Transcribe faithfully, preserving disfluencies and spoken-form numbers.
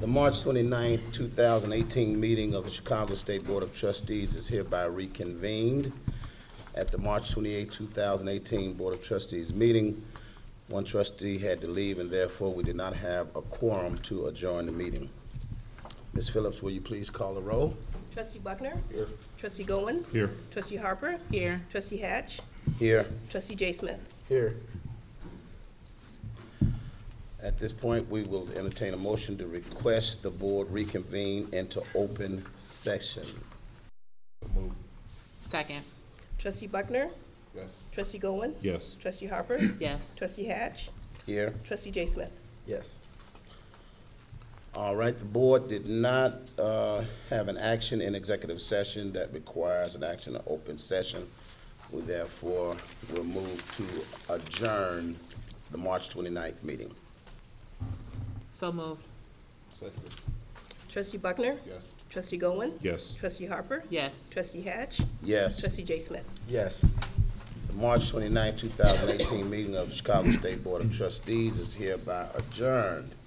The March twenty-ninth, two thousand eighteen meeting of the Chicago State Board of Trustees is hereby reconvened. At the March twenty-eighth, two thousand eighteen Board of Trustees meeting, one trustee had to leave, and therefore we did not have a quorum to adjourn the meeting. Miz Phillips, will you please call the roll? Trustee Buckner? Here. Trustee Gowen? Here. Trustee Harper? Here. Trustee Hatch? Here. Trustee Jay Smith? Here. At this point, we will entertain a motion to request the board reconvene into open session. Move. Second. Trustee Buckner? Yes. Trustee Gowen? Yes. Trustee Harper? Yes. Trustee Hatch? Here. Trustee Jay Smith? Yes. All right, the board did not uh, have an action in executive session that requires an action in open session. We therefore will move to adjourn the March twenty-ninth meeting. So moved. Second. Trustee Buckner? Yes. Trustee Gowen? Yes. Trustee Harper? Yes. Trustee Hatch? Yes. Trustee Jay Smith? Yes. The March twenty-ninth, two thousand eighteen meeting of the Chicago State Board of Trustees is hereby adjourned.